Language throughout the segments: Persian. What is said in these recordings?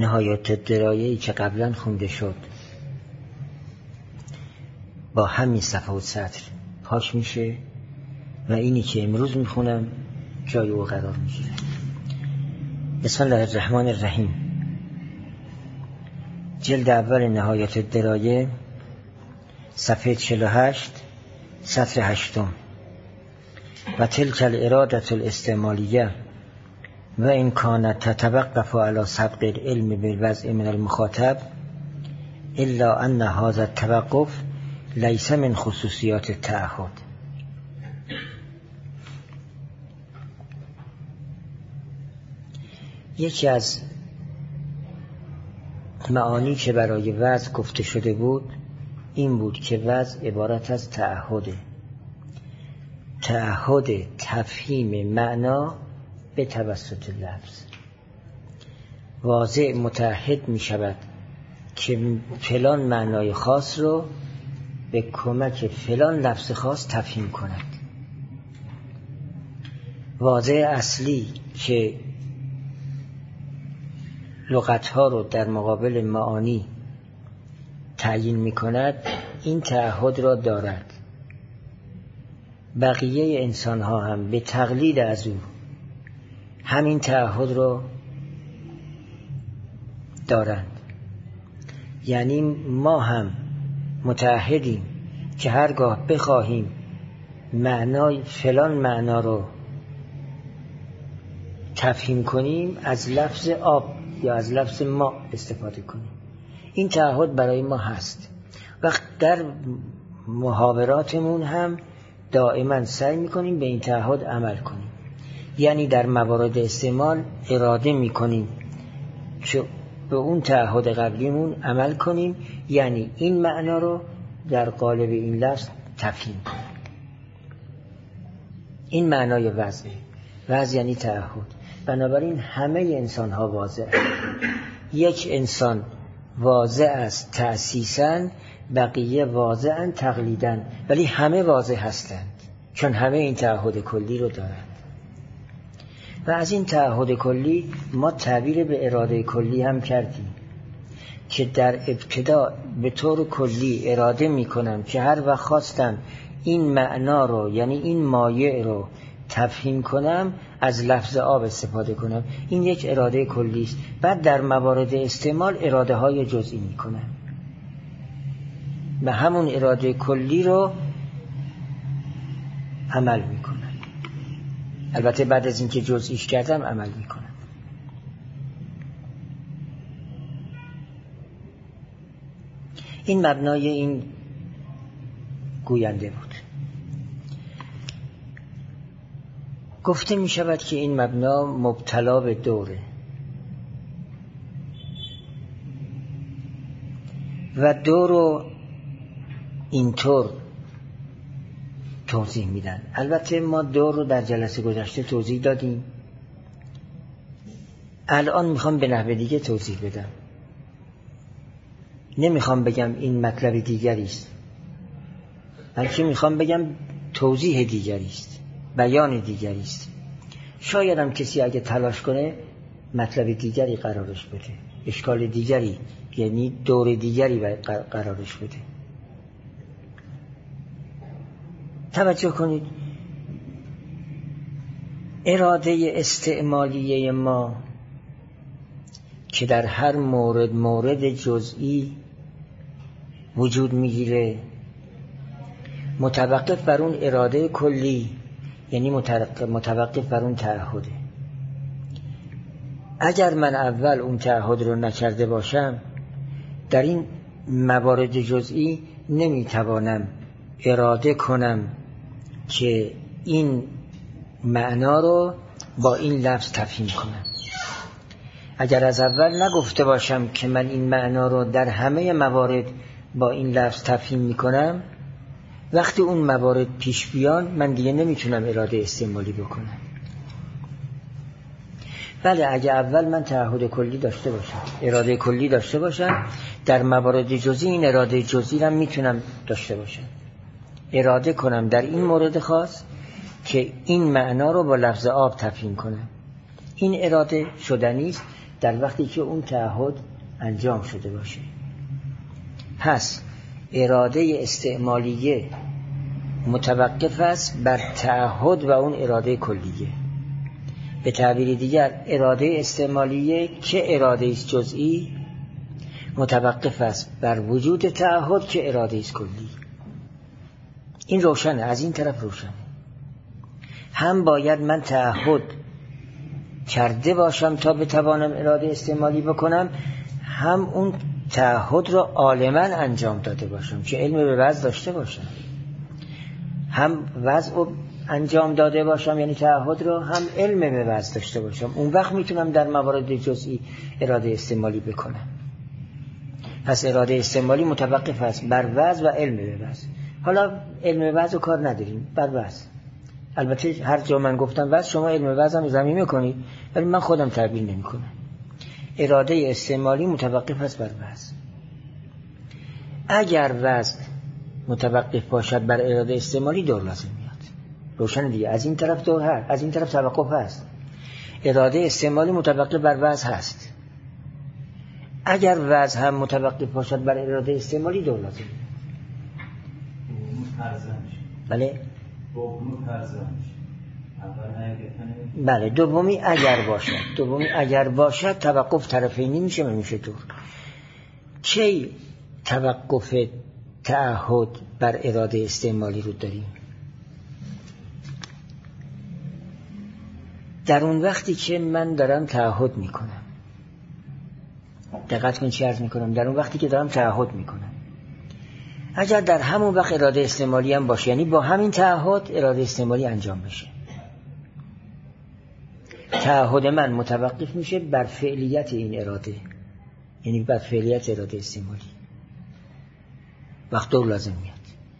نهایت الدرایه‌ای که قبلا خونده شد با همین صفحه و سطر پاک میشه و اینی که امروز میخونم جای او قرار میگیره. بسم الله الرحمن الرحیم. جلد اول نهایت الدرایه، صفحه 48، سطر 8. و تلک الارادة الاستعمالیه و این کانت تتوقف علی سبق العلم بالوضع من المخاطب الا ان هذا التوقف لیس من خصوصیات التعهد. یکی از معانی که برای وضع گفته شده بود این بود که وضع عبارت از تعهد تفهیم معنا به توسط لفظ. واضع متعهد می شود که فلان معنای خاص رو به کمک فلان لفظ خاص تفهیم کند. واضع اصلی که لغتها رو در مقابل معانی تعیین می کند این تعهد را دارد. بقیه انسان ها هم به تقلید از او همین تعهد را دارند. یعنی ما هم متعهدیم که هرگاه بخواهیم معنای فلان معنا رو تفهیم کنیم از لفظ آب یا از لفظ ما استفاده کنیم. این تعهد برای ما هست. وقت در محاوراتمون هم دائما سعی میکنیم به این تعهد عمل کنیم. یعنی در موارد استعمال اراده میکنیم که به اون تعهد قبلیمون عمل کنیم، یعنی این معنا رو در قالب این لفظ تفهیم کنیم. این معنای وضع یعنی تعهد. بنابراین همه انسان ها واضح هستند. یک انسان واضح است تأسیساً، بقیه واضحاً تقلیداً، ولی همه واضح هستند چون همه این تعهد کلی رو دارند. و از این تعهد کلی ما تعبیر به اراده کلی هم کردیم که در ابتدا به طور کلی اراده می کنم که هر وقت خواستم این معنا رو یعنی این مایع رو تفهیم کنم از لفظ آب استفاده کنم. این یک اراده کلی است. بعد در موارد استعمال اراده های جزئی می کنم و همون اراده کلی رو عمل می کنم. البته بعد از اینکه جزئیش کردم عمل می کنم. این مبنای این گوینده بود. گفته می شود که این مبنا مبتلا به دوره و دور رو اینطور توضیح میدن. البته ما دور رو در جلسه گذشته توضیح دادیم. الان میخوام به نحو دیگه توضیح بدم. نمیخوام بگم این مطلب دیگری است، بلکه میخوام بگم توضیح دیگری است، بیان دیگری است. شاید هم کسی اگه تلاش کنه مطلب دیگری قرارش بده، اشکال دیگری یعنی دور دیگری قرارش بده. توجه کنید، اراده استعمالیه ما که در هر مورد جزئی وجود میگیره متوقف بر اون اراده کلی، یعنی متوقف بر اون تعهده. اگر من اول اون تعهد رو نکرده باشم در این موارد جزئی نمیتوانم اراده کنم که این معنا رو با این لفظ تفهیم کنم. اگر از اول نگفته باشم که من این معنا رو در همه موارد با این لفظ تفهیم میکنم، وقتی اون موارد پیش بیان من دیگه نمیتونم اراده استعمالی بکنم. بله، اگر اول من تعهد کلی داشته باشم، اراده کلی داشته باشم، در موارد جزئی این اراده جزئی رو میتونم داشته باشم. اراده کنم در این مورد خاص که این معنا رو با لفظ آب تفهیم کنم. این اراده شدنی است در وقتی که اون تعهد انجام شده باشه. پس اراده استعمالیه متوقف است بر تعهد و اون اراده کلیه. به تعبیر دیگر اراده استعمالیه که اراده است جزئی متوقف است بر وجود تعهد که اراده است کلی. این روشنه، از این طرف روشنه. هم باید من تعهد کرده باشم تا بتوانم اراده استعمالی بکنم، هم اون تعهد رو عالما انجام داده باشم که علم به وضع داشته باشم. هم وضع رو انجام داده باشم یعنی تعهد رو، هم علم به وضع داشته باشم. اون وقت میتونم در موارد جزئی اراده استعمالی بکنم. پس اراده استعمالی متوقف است بر وضع و علم به وضع. حالا علم به وضع رو کار نداریم، بر وضع. البته هر جا من گفتم وضع، شما علم به وضع هم زمین میکنید، ولی من خودم تعبیر نمی کنم. اراده استعمالی متوقف است بر وضع. اگر وضع متوقف باشد بر اراده استعمالی دور لازم میاد. روشن دیگه، از این طرف دور هست، از این طرف توقف هست. اراده استعمالی متوقف بر وضع هست. اگر وضع هم متوقف باشد بر اراده استعمالی دور لازم میاد. بله؟ بله، دومی اگر باشد. دومی اگر باشد توقف طرفینی میشه و میشه دور. کی توقف تعهد بر اراده استعمالی رو داریم؟ در اون وقتی که من دارم تعهد میکنم. دقت کن چی عرض میکنم. در اون وقتی که دارم تعهد میکنم، اگر در همون وقت اراده استعمالی هم باشه، یعنی با همین تعهد اراده استعمالی انجام بشه، تعهد من متوقف میشه بر فعلیت این اراده، یعنی بر فعلیت اراده استعمالی. وقت دور لازم میاد.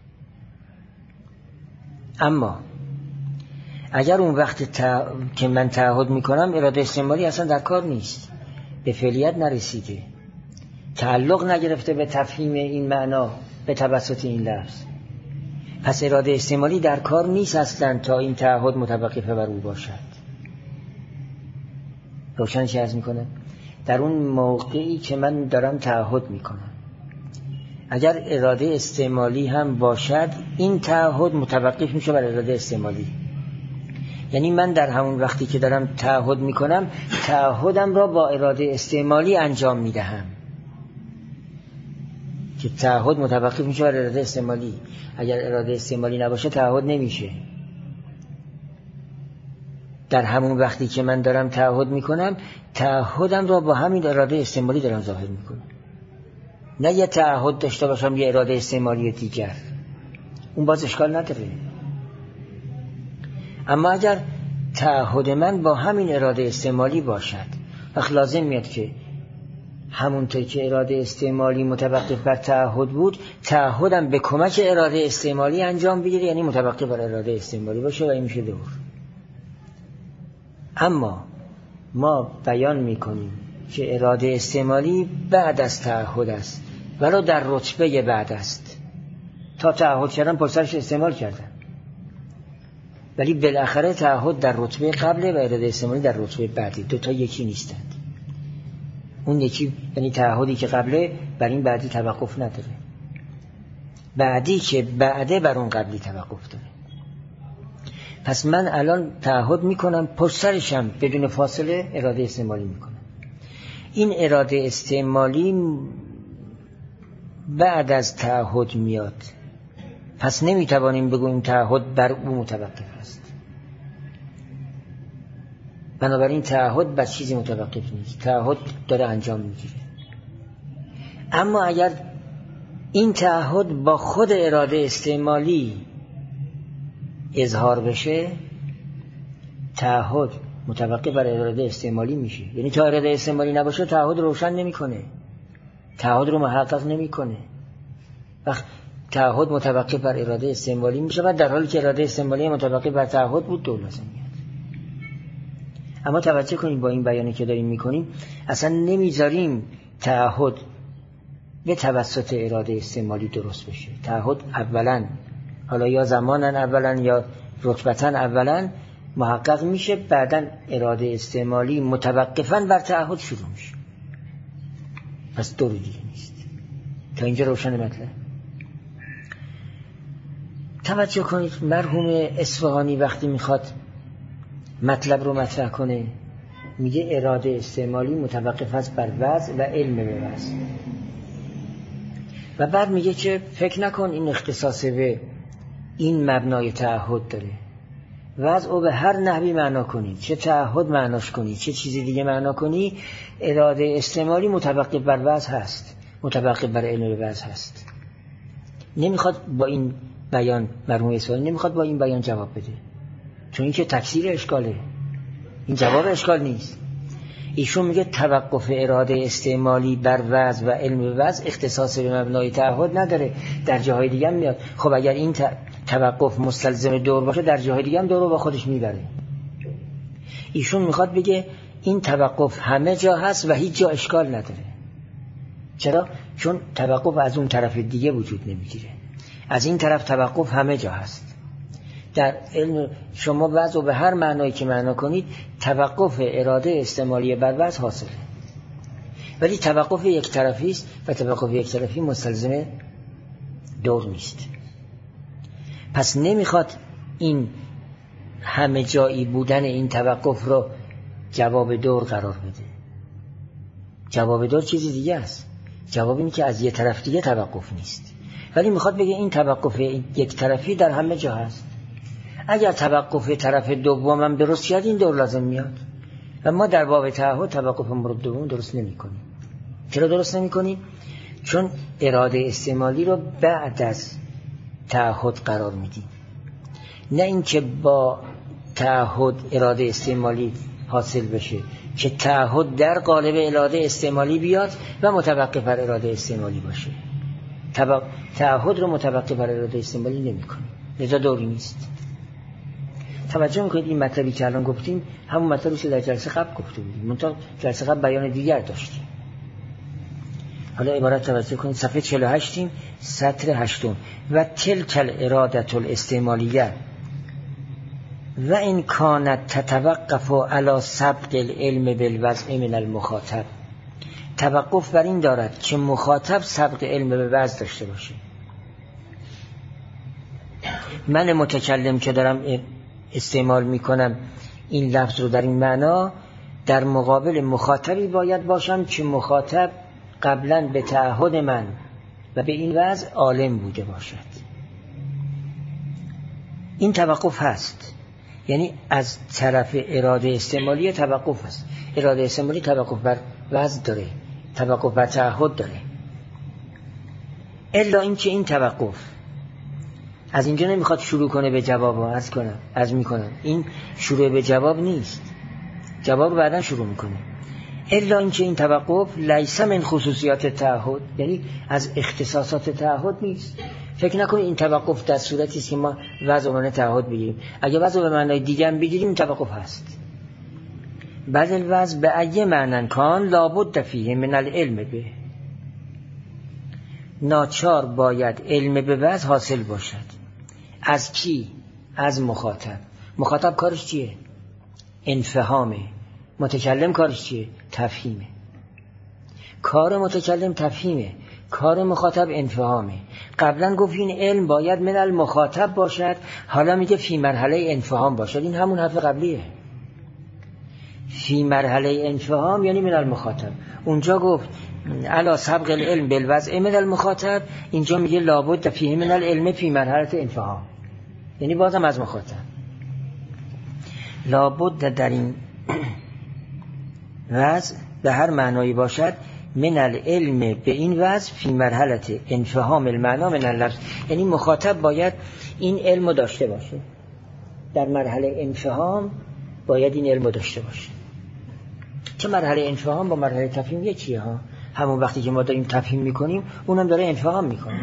اما اگر اون وقت که من تعهد میکنم اراده استعمالی اصلا در کار نیست، به فعلیت نرسیده، تعلق نگرفته به تفهیم این معنا به توسط این لفظ، پس اراده استعمالی در کار نیست اصلا تا این تعهد متوقف بر او باشد. روشن چی عرض میکنه؟ در اون موقعی که من دارم تعهد میکنم، اگر اراده استعمالی هم باشد، این تعهد متوقف میشه بر اراده استعمالی. یعنی من در همون وقتی که دارم تعهد میکنم، تعهدم را با اراده استعمالی انجام میدهم که تعهد متوقف میشه بر اراده استعمالی. اگر اراده استعمالی نباشه تعهد نمیشه. در همون وقتی که من دارم تعهد میکنم، تعهدم را با همین اراده استعمالی دارم ظاهر میکنم. نه یه تعهد داشته باشم یه اراده استعمالی دیگر، اون باز اشکال نداره. اما اگر تعهد من با همین اراده استعمالی باشد، وقت لازم میاد که همونطور که اراده استعمالی متوقف بر تعهد بود، تعهدم به کمک اراده استعمالی انجام بگیره، یعنی متوقف بر اراده استعمالی باشه و این میشه دور. اما ما بیان میکنیم که اراده استعمالی بعد از تعهد است، ولو در رتبه بعد است. تا تعهد کردن پرسرش استعمال کردن، ولی بالاخره تعهد در رتبه قبله و اراده استعمالی در رتبه بعدی. دوتا یکی نیستند. اون یکی یعنی تعهدی که قبله بر این بعدی توقف نداره، بعدی که بعده بر اون قبلی توقف داره. پس من الان تعهد میکنم، پرسرشم بدون فاصله اراده استعمالی میکنم. این اراده استعمالی بعد از تعهد میاد، پس نمیتوانیم بگوییم تعهد بر او متوقف است. بنابراین تعهد بر چیزی متوقف نیست، تعهد داره انجام میگیره. اما اگر این تعهد با خود اراده استعمالی اظهار بشه، تعهد متوقف بر اراده استعمالی میشه. یعنی تا اراده استعمالی نباشه تعهد روشن نمیکنه، تعهد رو محقق نمیکنه. وقت تعهد متوقف بر اراده استعمالی میشه و در حالی که اراده استعمالی متوقف بر تعهد بود دور لازم میاد. اما توجه کنیم با این بیانی که داریم میکنیم اصلا نمیذاریم تعهد به توسط اراده استعمالی درست بشه. تعهد اولا، حالا یا زمانا اولا یا رتبتا اولا، محقق میشه، بعداً اراده استعمالی متوقفاً بر تعهد شروع میشه. پس دور دیگه نیست. تا اینجا روشن مطلب. توجه کنید مرحوم اصفهانی وقتی میخواد مطلب رو مطرح کنه میگه اراده استعمالی متوقف است بر وضع و علم به وضع، و بعد میگه که فکر نکن این اختصاص به این مبنای تعهد داره. وضع رو به هر نحوی معنا کنی، چه تعهد معناش کنی چه چیزی دیگه معنا کنی، اراده استعمالی متوقف بر وضع هست، متوقف بر علم به وضع هست. نمیخواد با این بیان مرحوم اصفهانی نمیخواد با این بیان جواب بده، چون این که تفسیر اشکاله، این جواب اشکال نیست. ایشون میگه توقف اراده استعمالی بر وضع و علم به وضع اختصاص به مبنای تعهد نداره، در جاهای دیگه هم میاد. خب اگر این توقف مستلزم دور باشه در جاهای دیگه هم دور رو با خودش میبره. ایشون میخواد بگه این توقف همه جا هست و هیچ جا اشکال نداره. چرا؟ چون توقف از اون طرف دیگه وجود نمیگیره، از این طرف توقف همه جا هست. در علم شما وضع و به هر معنایی که معنا کنید توقف اراده استعمالی بر وضع حاصله، ولی توقف یک طرفی است و توقف یک طرفی مستلزم دور نیست. پس نمیخواد این همه جایی بودن این توقف رو جواب دور قرار بده. جواب دور چیزی دیگه است. جواب اینه که از یه طرف دیگه توقف نیست، ولی میخواد بگه این توقف یک طرفی در همه جا هست. اگر توقف طرف دوم هم درست شد این دور لازم میاد، و ما در باب تعهد توقف مورد دوم درست نمی کنیم. چرا درست نمی کنیم؟ چون اراده استعمالی رو بعد از تعهد قرار میدیم، نه اینکه با تعهد اراده استعمالی حاصل بشه که تعهد در قالب اراده استعمالی بیاد و متوقف بر اراده استعمالی باشه. تعهد رو متوقف بر اراده استعمالی نمی کنیم، لذا دوری نیست. توجه میکنید این مطلبی که الان گفتیم همون مطلبی که در جلسه قبل گفته بودیم، منتها جلسه قبل بیان دیگر داشتیم. حالا عبارت توجه کنید صفحه 48 سطر 8 و تلک الاراده الاستعمالیه و این کانت تتوقف علی سبق العلم بالوضع من المخاطب. توقف بر این دارد که مخاطب سبق علم به وضع داشته باشه. من متکلم که دارم استعمال میکنم این لفظ رو در این معنا، در مقابل مخاطبی باید باشم که مخاطب قبلا به تعهد من و به این وضع عالم بوده باشد. این توقف هست، یعنی از طرف اراده استعمالی توقف هست. اراده استعمالی توقف بر وضع داره، توقف بر تعهد داره، الا اینکه این توقف از اینجا نمیخواد شروع کنه به جواب عرض میکنم این شروع به جواب نیست، جواب بعدا شروع میکنه. الا اینکه این توقف لیس من خصوصیات تعهد، یعنی از اختصاصات تعهد نیست. فکر نکنید این توقف در صورتی است که ما وضع و معنی تعهد بگیریم. اگه وضع به معنای دیگه هم بگیریم این توقف هست. بل الوضع به ای معنی کان لابد فیه من العلم به، ناچار باید علم به وضع حاصل باشد. از کی؟ از مخاطب. مخاطب کارش چیه؟ انفهامه. متکلم کارش چیه؟ تفهیمه. کار متکلم تفهیمه، کار مخاطب انفهامه. قبلا گفت این علم باید من المخاطب باشد، حالا میگه فی مرحله انفهام باشد. این همون حرف قبلیه. فی مرحله انفهام یعنی من المخاطب. اونجا گفت علا سبق العلم بالوضع من المخاطب، اینجا میگه لابد فیه من العلم فی مرحله انفهام، یعنی بازم از مخاطب. لابد در این وضع به هر معنایی باشد من العلم به این وضع فی مرحله انفهام المعنا من اللفظ، یعنی مخاطب باید این علم داشته باشه، در مرحله انفهام باید این علم داشته باشه. چه مرحله انفهام با مرحله تفهیم یکیه ها، همون وقتی که ما داریم تفهیم میکنیم اونم داره انفهام میکنه.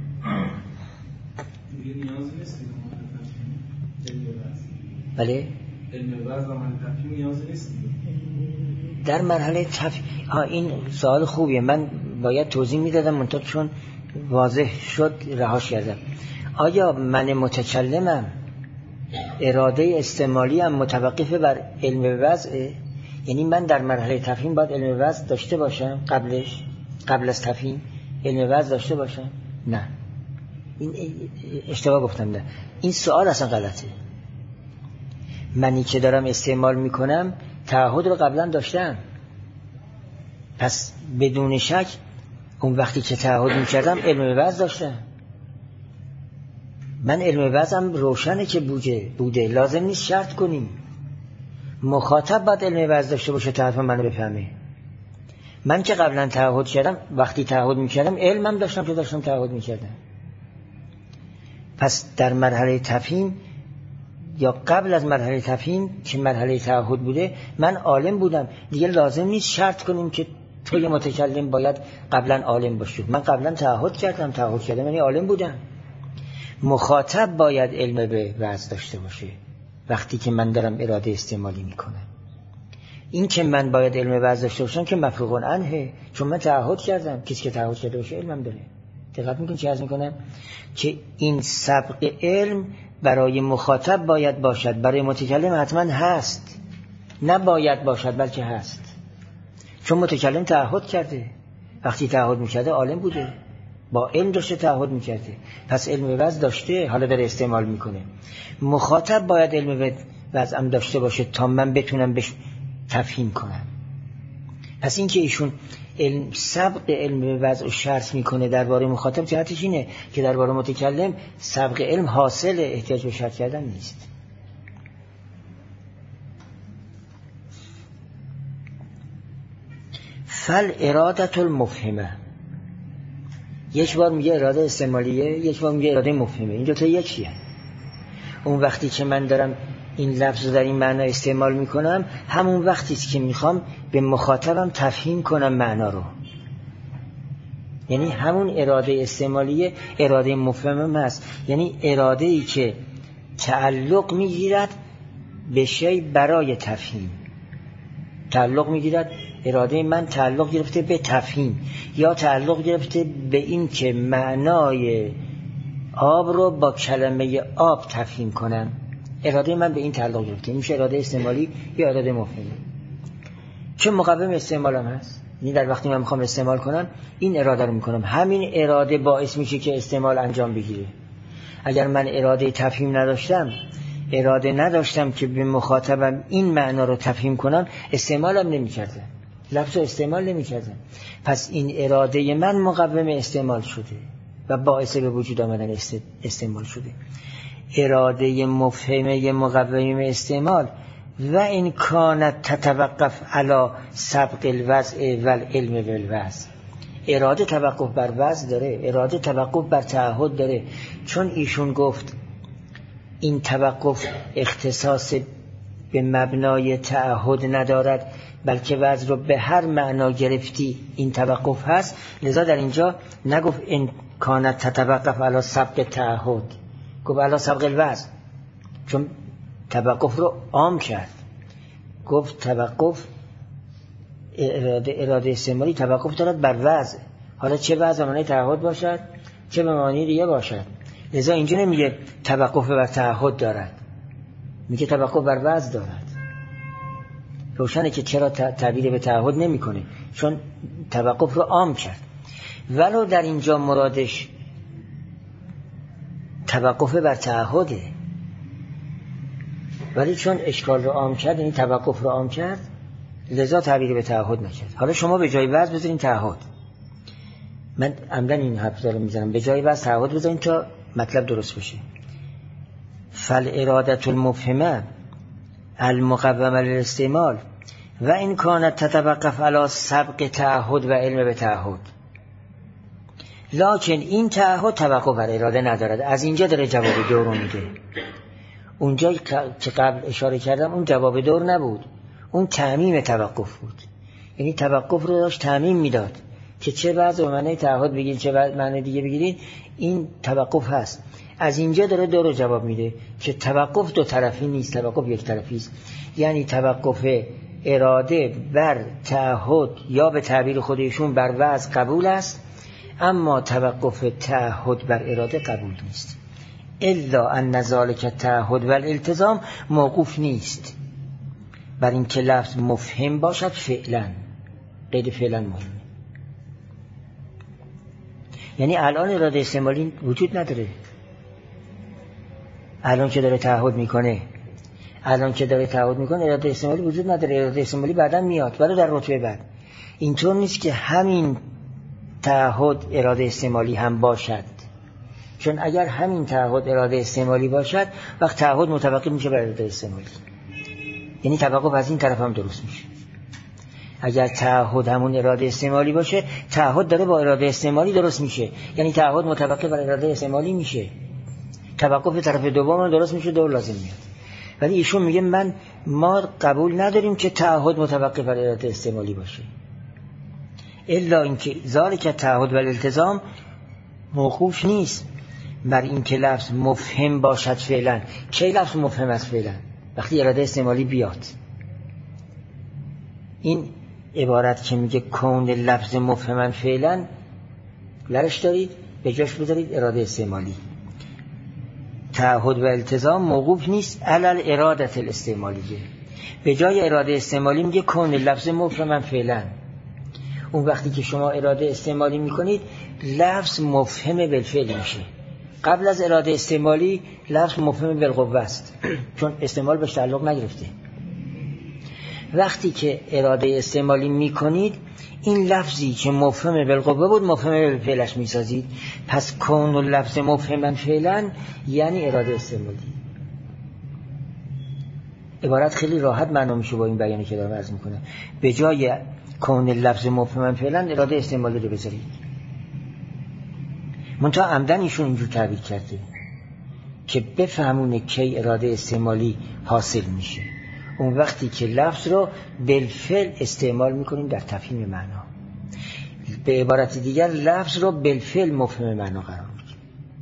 بله علم وضع و تفهیم نیاز نیست در مرحله تفهیم. این سوال خوبیه، من باید توضیح میدادم منتها چون واضح شد رهاش کردم. آیا من متکلمم اراده استعمالی هم متوقف بر علم وضع. یعنی من در مرحله تفهیم باید علم وضع داشته باشم، قبل از تفهیم علم وضع داشته باشم؟ نه، این اشتباه گفتم. نه، این سوال اصلا غلطه. منی که دارم استعمال میکنم تعهد رو قبلا داشتم، پس بدون شک اون وقتی که تعهد میکردم علم وضع داشتم. من علم وضعم روشنه که بوده، لازم نیست شرط کنیم. مخاطب باید علم وضع داشته باشه تا حرف منو بفهمه. من که قبلا تعهد کردم، وقتی تعهد میکردم علمم داشتم که داشتم تعهد میکردم. پس در مرحله تفهیم یا قبل از مرحله تفهیم که مرحله تعهد بوده، من عالم بودم. دیگه لازم نیست شرط کنیم که توی متکلم باید قبلا عالم باشی. من قبلا تعهد کردم یعنی عالم بودم. مخاطب باید علم به وضع داشته باشه وقتی که من دارم اراده استعمالی میکنم. این که من باید علم وضع داشته باشم که مفروغ عنه، چون من تعهد کردم. کسی که تعهد کرده باشه علمم داره. دقت میکنید چه عرض میکنم؟ که این سبق علم برای مخاطب باید باشد، برای متکلم حتما هست. نه باید باشد بلکه هست، چون متکلم تعهد کرده. وقتی تعهد میکرده عالم بوده، با علم داشته تعهد میکرده، پس علم وضع داشته، حالا داره استعمال میکنه. مخاطب باید علم وضع هم داشته باشه تا من بتونم بهش تفهیم کنم. پس این که ایشون سبق علم وضع رو شرط میکنه درباره مخاطب، جهتش اینه که درباره متکلم سبق علم حاصل، احتیاج به شرط کردن نیست. فل ارادت المفهمه، یک بار میگه اراده استعمالیه، یک بار میگه اراده مفهمه. این دوتا یکیه. اون وقتی که من دارم این لفظ رو در این معنا استعمال میکنم، همون وقتیست که میخوام به مخاطبم تفهیم کنم معنا رو. یعنی همون اراده استعمالیه اراده مفهمه هست. یعنی اراده ای که تعلق میگیرد به شی برای تفهیم. تعلق میگیرد، اراده من تعلق گرفته به تفهیم، یا تعلق گرفته به این که معنای آب رو با کلمه آب تفهیم کنم. اراده من به این تعلق گرفته، میشه اراده استعمالی یا اراده مفهومی. چه مقوم استعمالم هست، یعنی در وقتی من میخوام استعمال کنم این اراده رو میکنم. همین اراده باعث میشه که استعمال انجام بگیره. اگر من اراده تفهیم نداشتم که به مخاطبم این معنا رو تفهیم کنم، استعمالم نمیکردم، لفظ رو استعمال نمیکردم. پس این اراده من مقوم استعمال شده و باعث به وجود آمدن استعمال شده. اراده مفهمه مقوم استعمال و این کانت تتوقف علی سبق الوضع و العلم بالوضع. اراده توقف بر وضع داره، اراده توقف بر تعهد داره. چون ایشون گفت این توقف اختصاص به مبنای تعهد ندارد، بلکه وضع رو به هر معنا گرفتی این توقف هست، لذا در اینجا نگفت این کانت تتوقف علی سبق تعهد، گفت علی سبق الوضع، چون توقف رو عام کرد. گفت توقف اراده استعمالی توقف دارد بر وضع، حالا چه وضع معنی تعهد باشد چه به معنی دیگه باشد. لذا اینجا نمیگه توقف بر تعهد دارد، میگه توقف بر وضع دارد. روشنه که چرا تعبیر به تعهد نمیکنه، چون توقف رو عام کرد. ولو در اینجا مرادش توقف بر تعهده، ولی چون اشکال رو عام کرد، یعنی توقف رو عام کرد، لذا تعبیر به تعهد نکرد. حالا شما به جای وضع بذارین تعهد. من عمدن این حرف رو میزنم، به جای وضع تعهد بذارین تا مطلب درست بشه. فل ارادت المفهمه المقومه للاستعمال و این کانت تتوقف علی سبق تعهد و علم به تعهد، لکن این تعهد توقف بر اراده ندارد. از اینجا داره جواب دور رو میده. اونجا که قبل اشاره کردم اون جواب دور نبود، اون تعمیم توقف بود. یعنی توقف رو داشت تعمیم میداد که چه وضع و معنی تعهد بگیرید چه وضع معنی دیگه بگیرید، این توقف هست. از اینجا داره دور رو جواب میده که توقف دو طرفی نیست، توقف یک طرفی است. یعنی توقف اراده بر تعهد یا به تعبیر خودشون بر وضع قبول است، اما توقف تعهد بر اراده قبول نیست. الا ان ذلک تعهد و الالتزام موقوف نیست بر این که لفظ مفهم باشد فعلا. قید فعلا مهمه. یعنی الان اراده استعمالی وجود نداره. الان که داره تعهد میکنه اراده استعمالی وجود نداره. اراده استعمالی بعداً میاد، ولی در رتبه بعد. اینطور نیست که همین تعهد اراده استعمالی هم باشد، چون اگر همین تعهد اراده استعمالی باشد وقت تعهد متوقف میشه بر اراده استعمالی، یعنی توقف از این طرف هم درست میشه. اگر تعهد همون اراده استعمالی باشه، تعهد داره با اراده استعمالی درست میشه، یعنی تعهد متوقف بر اراده استعمالی میشه، توقف طرف دوم هم درست میشه، دور لازم میاد. ولی ایشون میگه ما قبول نداریم که تعهد متوقف بر اراده استعمالی باشه، الا اینکه ذالک تعهد و الالتزام موقوف نیست بر اینکه لفظ مفهم باشد فعلا. کی لفظ مفهم است فعلا؟ وقتی اراده استعمالی بیاد. این عبارت که میگه کون لفظ مفهما فعلا، لرش دارید به جاش بذارید اراده استعمالی. تعهد و التزام موقوف نیست علل ارادت الاستعمالیه. به جای اراده استعمالی میگه کون لفظ مفهما فعلا. اون وقتی که شما اراده استعمالی میکنید لفظ مفهم بالفعل میشه. قبل از اراده استعمالی لفظ مفهم بالقوه است، چون استعمال بهش تعلق نگرفته. وقتی که اراده استعمالی میکنید این لفظی که مفهم بالقوه بود مفهم بالفعلش میسازید. پس کون لفظ مفهما فعلا یعنی اراده استعمالی. عبارت خیلی راحت معنا میشه با این بیانی که دارم عرض میکنم. به جای کون لفظ مفهما فعلا اراده استعمالی رو بذارید. منتها عمدن ایشون اینجور تعبیر کرده که بفهمونه کی اراده استعمالی حاصل میشه. اون وقتی که لفظ رو بالفعل استعمال میکنیم در تفهیم معنا. به عبارت دیگر لفظ رو بالفعل مفهوم معنا قرار میدیم.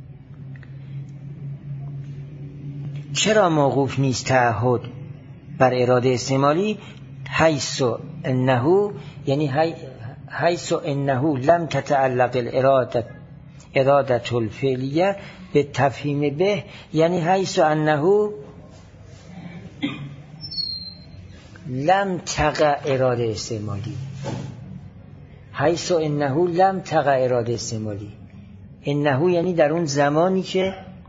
چرا موقوف نیست تعهد بر اراده استعمالی؟ حیث انه، یعنی حیث انه لم تتعلق ارادت الفعلیه به تفهیم به، یعنی حیث انه لم تقع اراده استعمالی. حیث انه لم تقع اراده استعمالی. انه یعنی در اون زمانی که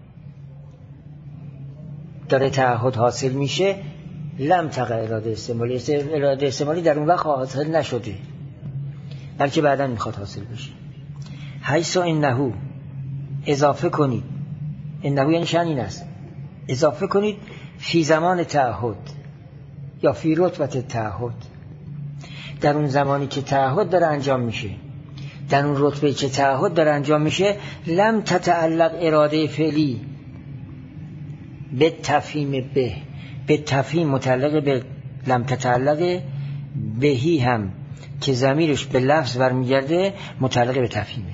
داره تعهد حاصل میشه لم تقع اراده استعمالی. اراده استعمالی در اون وقت حاصل نشده، بلکه بعدا میخواد حاصل بشه. حیث انه اضافه کنید، انه یعنی شأن این است، اضافه کنید فی زمان تعهد یا فی رتبت تعهد، در اون زمانی که تعهد داره انجام میشه، در اون رتبه که تعهد داره انجام میشه، لم تتعلق اراده فعلی به تفهیم به تفهیم متعلق به لم تتعلق بهی هم که ضمیرش به لفظ برمیگرده متعلق به تفهیمه.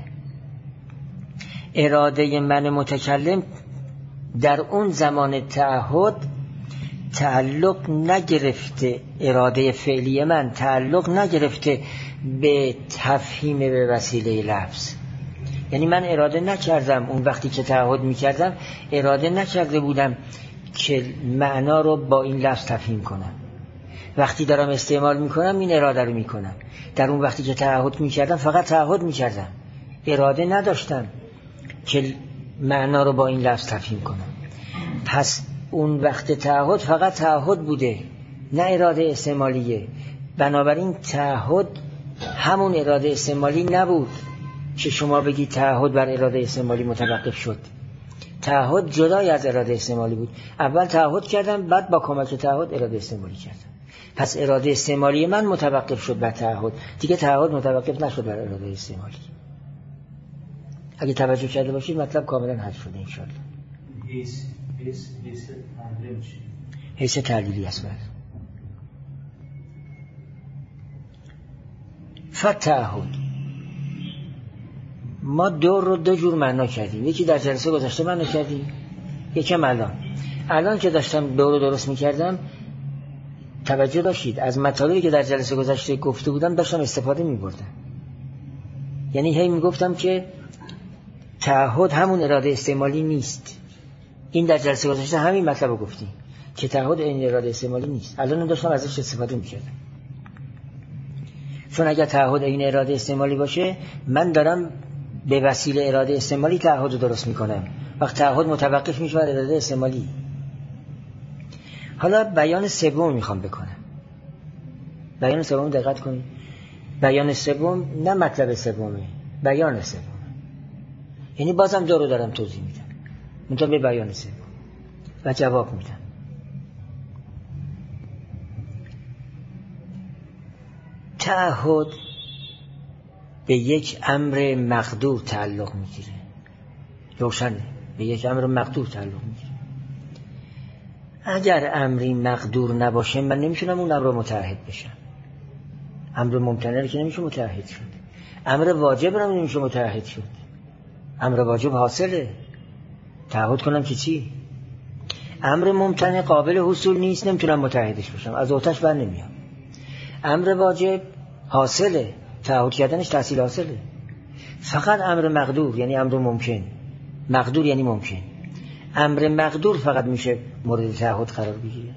اراده من متکلم در اون زمان تعهد تعلق نگرفته، اراده فعلی من تعلق نگرفته به تفهیم به وسیله لفظ. یعنی من اراده نکردم اون وقتی که تعهد میکردم، اراده نکرده بودم که معنا رو با این لفظ تفهیم کنم. وقتی دارم استعمال میکنم این اراده رو میکنم. در اون وقتی که تعهد میکردم فقط تعهد میکردم، اراده نداشتم که معنا رو با این لفظ تفهیم کنم. پس اون وقت تعهد فقط تعهد بوده، نه اراده استعمالیه. بنابراین تعهد همون اراده استعمالی نبود که شما بگید تعهد بر اراده استعمالی متوقف شد. تعهد جدای از اراده استعمالی بود. اول تعهد کردم، بعد با کمک تعهد اراده استعمالی کردم. پس اراده استعمالی من متوقف شد بر تعهد، دیگه تعهد متوقف نشد بر اراده استعمالی. اگه توجه کرده باشید مطلب کاملا حل شده انشاءالله. حیث تعلیلی است. فتعهد ما دور رو دو جور معنا کردیم. یکی در جلسه گذشته معنا کردیم، یکم الان که داشتم دور رو درست میکردم توجه داشتید از مطالبی که در جلسه گذشته گفته بودم داشتم استفاده میبردم. یعنی هی میگفتم که تعهد همون اراده استعمالی نیست، این در جلسه گذشته همین مطلب رو گفتیم که تعهد عین اراده استعمالی نیست. الان داشتم ازش استفاده می‌کردم. چون اگر تعهد عین اراده استعمالی باشه من دارم به وسیله اراده استعمالی تعهد رو درست میکنم، وقت تعهد متوقف میشه بر اراده استعمالی. حالا بیان سوم میخوام بکنم. بیان سوم دقت کنید. بیان سوم نه مطلب سومه، بیان سوم. یعنی بازم دو رو دارم توضیح میدم منتها به بیان سوم و جواب میدم. تعهد به یک امر مقدور تعلق میگیره. روشنه، به یک امر مقدور تعلق میگیره. اگر امری مقدور نباشه من نمیتونم اون امر رو متعهد بشم. امر ممتنع که نمیشه متعهد شد. امر واجب رو نمیشه متعهد شد. امر واجب حاصله. تعهد کنم که چی؟ امر ممتنع قابل حصول نیست، نمیتونم متعهدش بشم، از آتش بر نمیام. امر واجب حاصله، تعهد کردنش تحصیل حاصله. فقط امر مقدور یعنی امر ممکن، مقدور یعنی ممکن، امر مقدور فقط میشه مورد تعهد قرار بگیره.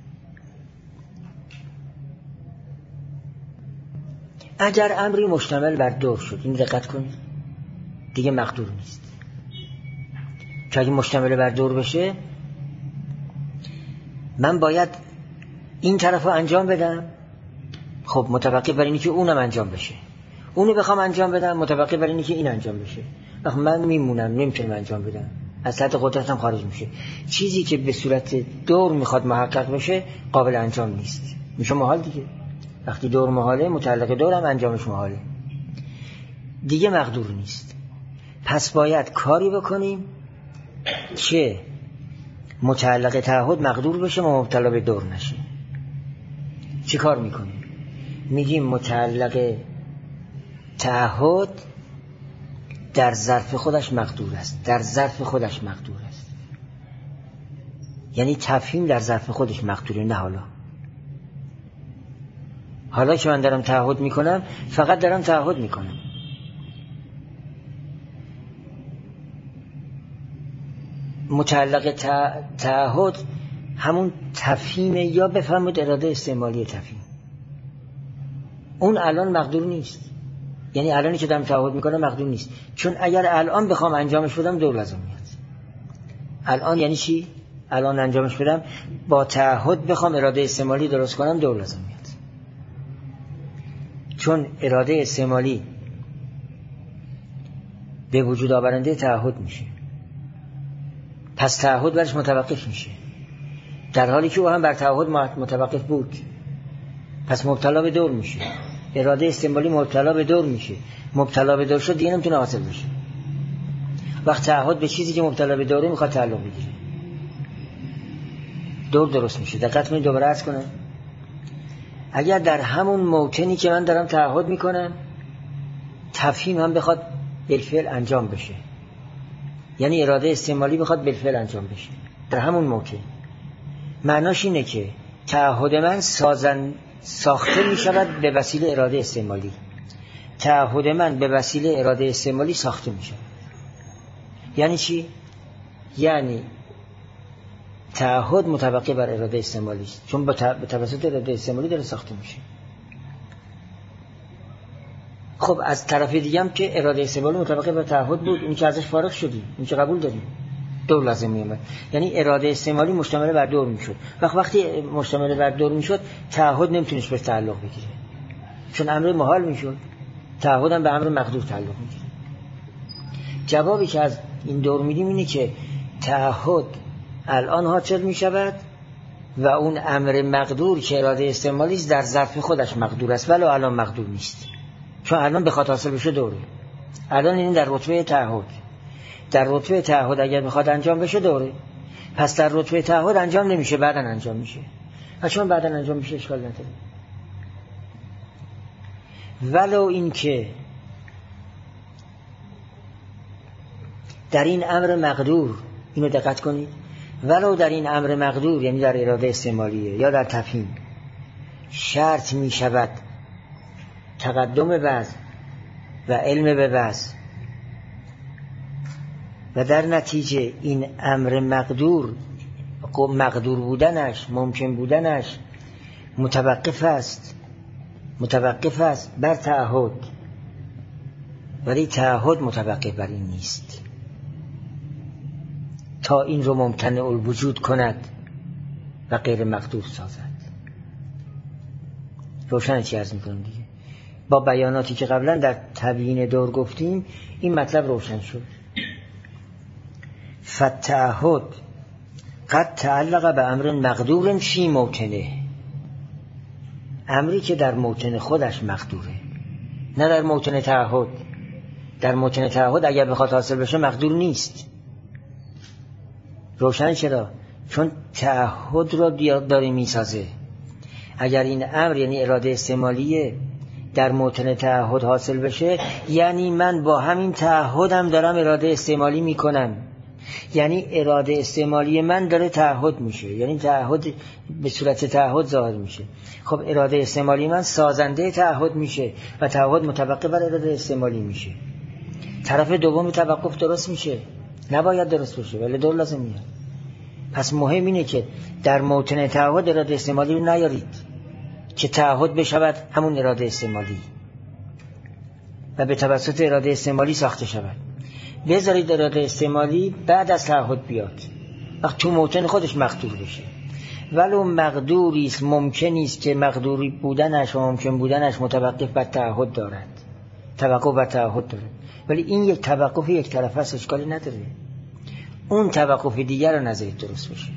اگر امری مشتمل بر دور شد، این دقت کنید، دیگه مقدور نیست. که اگه مشتمل بر دور بشه من باید این طرف رو انجام بدم، خب متوقف بر اینی که اونم انجام بشه. اونو بخوام انجام بدم متوقف بر اینی که این انجام بشه. وقت من میمونم، نمیتونم انجام بدم، از سطح قدرتم خارج میشه. چیزی که به صورت دور میخواد محقق بشه قابل انجام نیست، میشه محال دیگه. وقتی دور محاله، متعلق دورم انجامش محاله، دیگه مقدور نیست. پس باید کاری بکنیم که متعلق تعهد مقدور بشه و مبتلا به دور نشه. چی کار میکنیم؟ میگیم متعلق تعهد در ظرف خودش مقدور است، در ظرف خودش مقدور است. یعنی تفهیم در ظرف خودش مقدوره، نه حالا که من دارم تعهد میکنم فقط دارم تعهد میکنم. متعلق تعهد همون تفهیم، یا بفهمید اراده استعمالی تفهیم. اون الان مقدور نیست، یعنی الانی که دارم تعهد میکنم مقدور نیست، چون اگر الان بخوام انجامش بدم دور لازم میاد. الان یعنی چی؟ الان انجامش بدم با تعهد بخوام اراده استعمالی درست کنم دور لازم میاد، چون اراده استعمالی به وجود آورنده تعهد میشه، پس تعهد برش متوقف میشه، در حالی که او هم بر تعهد متوقف بود. پس مبتلا به دور میشه. اراده استعمالی مبتلا به دور میشه. مبتلا به دور شد دیگه نمیتونه حاصل بشه. وقت تعهد به چیزی که مبتلا به دوره میخواد تعلق بگیره، دور درست میشه. دقت کنید، دوباره عرض کنم، اگر در همون موطنی که من دارم تعهد میکنم تفهیم هم بخواد بالفعل انجام بشه، یعنی اراده استعمالی بخواد بالفعل انجام بشه در همون موطن، معناش اینه که تعهد من ساخته می شود به وسیله اراده استعمالی. تعهد من به وسیله اراده استعمالی ساخته می شود. یعنی چی؟ یعنی تعهد متوقف بر اراده استعمالی است، چون به توسط اراده استعمالی داره ساخته میشه. خب از طرف دیگه هم که اراده استعمالی متوقف بر تعهد بود، این که ازش فارغ شدیم، این که قبول داریم، دور لازم میومد. یعنی اراده استعمالی مشتمل بر دور میشد. وقتی مشتمل بر دور میشد تعهد نمیتونست به تعلق بگیره، چون امر محال میشد. تعهد هم به امر مقدور تعلق میگیره. جوابی که از این دور میدیم اینه که تعهد الان حاصل میشود و اون امر مقدور که اراده استعمالی است در ظرف خودش مقدور است، ولی الان مقدور نیست، چون الان بخواد حاصل بشه دوره. الان این در رتبه تعهد، در رتبه تعهد اگر میخواد انجام بشه دوره، پس در رتبه تعهد انجام نمیشه، بعداً انجام میشه. چون بعداً انجام میشه اشکال نداره. ولو این که در این امر مقدور، اینو دقت کنید، ولو در این امر مقدور یعنی در اراده استعمالیه یا در تفهیم شرط می شود تقدم وضع و علم به وضع و در نتیجه این امر مقدور بودنش، ممکن بودنش متوقف است بر تعهد، ولی تعهد متوقف بر این نیست تا این رو ممتنع الوجود کند و غیر مقدور سازد. روشن چی عرض میکنم دیگه؟ با بیاناتی که قبلا در تبیین دور گفتیم این مطلب روشن شد. فالتعهد قد تعلق به امر مقدور فی موطنه، امری که در موطن خودش مقدوره، نه در موطن تعهد. در موطن تعهد اگر بخواد حاصل بشه مقدور نیست. روشن چرا؟ چون تعهد را داره میسازه. اگر این امر یعنی اراده استعمالیه در موطن تعهد حاصل بشه، یعنی من با همین تعهدم دارم اراده استعمالی میکنم، یعنی اراده استعمالی من داره تعهد میشه، یعنی تعهد به صورت تعهد ظاهر میشه. خب اراده استعمالی من سازنده تعهد میشه و تعهد متوقف بر اراده استعمالی میشه. طرف دوم توقف درست میشه، نباید درست بشه ولی دور لازم میاد. پس مهم اینه که در موطن تعهد اراده استعمالی رو نیارید که تعهد بشود همون اراده استعمالی و به توسط اراده استعمالی ساخته شود. بذارید اراده استعمالی بعد از تعهد بیاد، وقت تو موطن خودش مقدور بشه. ولو مقدوری است، ممکنی است که مقدوری بودنش و ممکن بودنش متوقف بر تعهد دارد، توقف بر تعهد دارد، ولی این یک توقف یک طرفه است، اشکالی نداره. اون توقف دیگر رو نذارید درست بشه.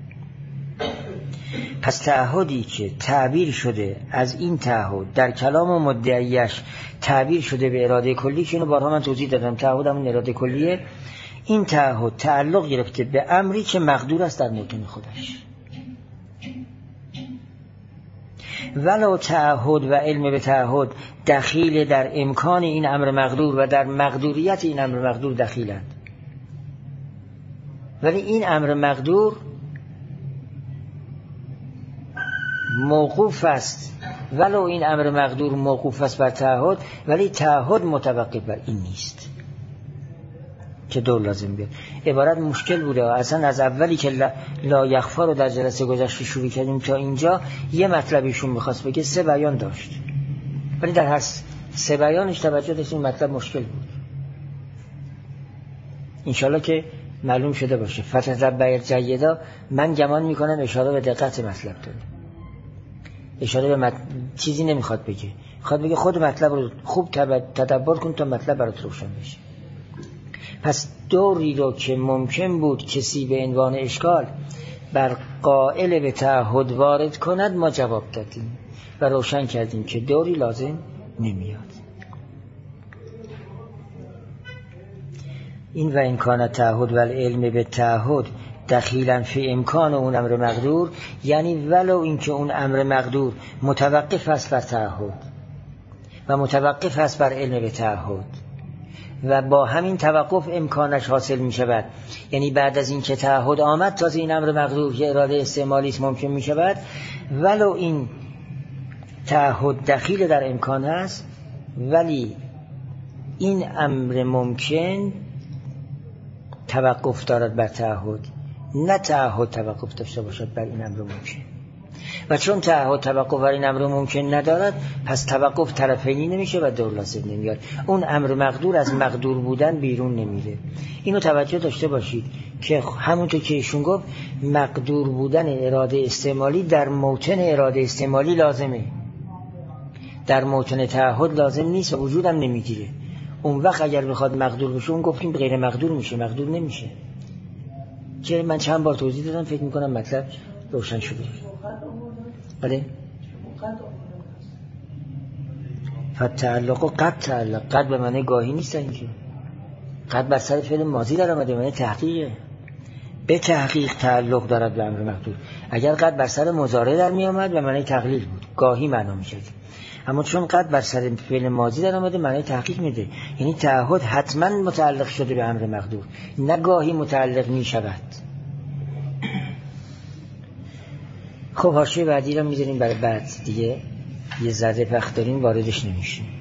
پس تعهدی که تعبیر شده از این تعهد در کلام و مدعیش تعبیر شده به اراده کلی، که اینو بارها من توضیح دادم، تعهد همون اراده کلیه. این تعهد تعلق گرفته به امری که مقدور است در موطن خودش. ولو تعهد و علم به تعهد دخیل در امکان این امر مقدور و در مقدوریت این امر مقدور دخیلند، ولی این امر مقدور موقوف است. ولو این امر مقدور موقوف است بر تعهد، ولی تعهد متوقف بر این نیست که دور لازم بیاد. عبارت مشکل بوده. اصلا از اولی که لا یخفا رو در جلسه گذشته شروع کردیم تا اینجا یه مطلبیشون میخواست بگه، 3 بیان داشت، ولی در هر 3 بیانش توجه داشت این مطلب مشکل بود. انشالله که معلوم شده باشه. فتح بیر جیدا من گمان میکنم اشاره به دقت مطلب داره، اشاره به چیزی نمیخواد بگه، میخواد بگه خود مطلب رو خوب تدبر کن تا مطلب برات روشن بشه. پس دوری رو که ممکن بود کسی به عنوان اشکال بر قائل به تعهد وارد کند ما جواب دادیم و روشن کردیم که دوری لازم نمیاد. این و امکان تعهد و العلم به تعهد دخیلا فی امکان اون امر مقدور، یعنی ولو اینکه اون امر مقدور متوقف است بر تعهد و متوقف است بر علم به تعهد و با همین توقف امکانش حاصل می شود، یعنی بعد از این که تعهد آمد تازه این امر مقدور که اراده استعمالی است ممکن می شود، ولو این تعهد دخیل در امکان است، ولی این امر ممکن توقف دارد بر تعهد، نه تعهد توقف داشته باشد بر این امر ممکن. و چون تعهد توقف بر این امر ممکن ندارد، پس توقف طرفینی نمیشه و دور لازم نمیاد. اون امر مقدور از مقدور بودن بیرون نمیره. اینو توجه داشته باشید که همونطور که ایشون گفت مقدور بودن اراده استعمالی در موطن اراده استعمالی لازمه، در موطن تعهد لازم نیست و وجودم نمیگیره. اون وقت اگر بخواد مقدور بشه اون گفتیم غیر مقدور میشه، مقدور نمیشه، که من چند بار توضیح دادم، فکر میکنم مطلب روشن شده. بله فتعلق و قد تعلق، قد به معنی گاهی نیست، اینکه قد بر سر فعل ماضی در آمده، معنی تحقیقه، به تحقیق تعلق دارد به امر مقدور. اگر قد بر سر مضارع در می آمد به معنی تقلیل بود، گاهی معنا میشد. اما چون قد بر سر فعل ماضی در آمده معنی تحقیق میده، یعنی تعهد حتما متعلق شده به امر مقدور، نه گاهی متعلق می شود. خب حاشیه بعدی رو میذاریم برای بعد دیگه، یه ذره وقت داریم واردش نمیشیم.